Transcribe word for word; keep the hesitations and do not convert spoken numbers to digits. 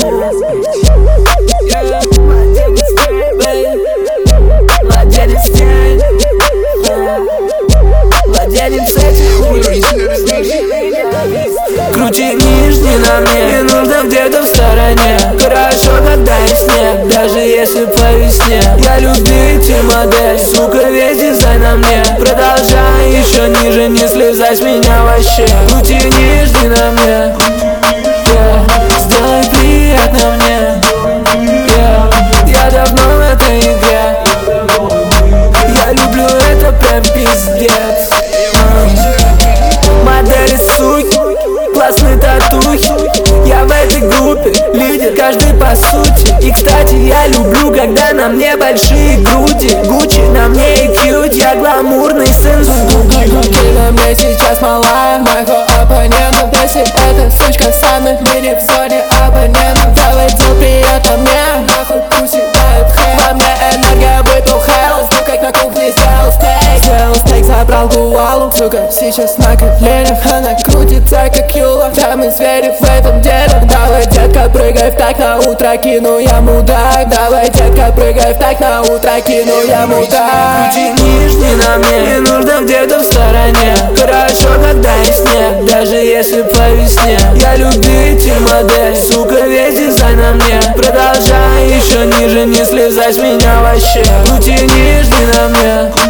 Владелец стиль, владелец этих улиц. Крути нижний на мне, не нужно где-то в стороне. Хорошо, когда есть снег, даже если по весне. Я любитель модель, сука, весь дизайн на мне. Продолжай еще ниже, не слезай с меня вообще. Крути нижний на мне, yeah. Сделай приятно мне, yeah. Я давно в этой игре, я люблю это прям пиздец. Модели суки, классные татухи. Я в этой группе лидер, каждый по сути. И кстати, я люблю, когда на мне большие груди. Гуччи на мне и кьют, я гламурный сын Гугли. Ты на мне сейчас малая, моего оппонента. Если эта сучка самых в мире в зоне абонентов, делай дел приятно мне, нахуй пусть дает хэй. Во мне энергия выбухала, жду как на кухне сделал стейк. Сделал стейк, забрал гуалу, сука, сейчас на коленях. Она крутится как юла, да мы звери в этом деле. Давай, детка, прыгай в так, на утро кину я мудак. Давай, детка, прыгай в так, на утро кину я мудак. Крути нижний на мне, не нужно где-то в стороне. Хорошо, когда есть снег, даже если по весне. Я любитель модель, сука, весь дизайн на мне. Продолжай еще ниже, не слезай с меня вообще. Крути нижний на мне.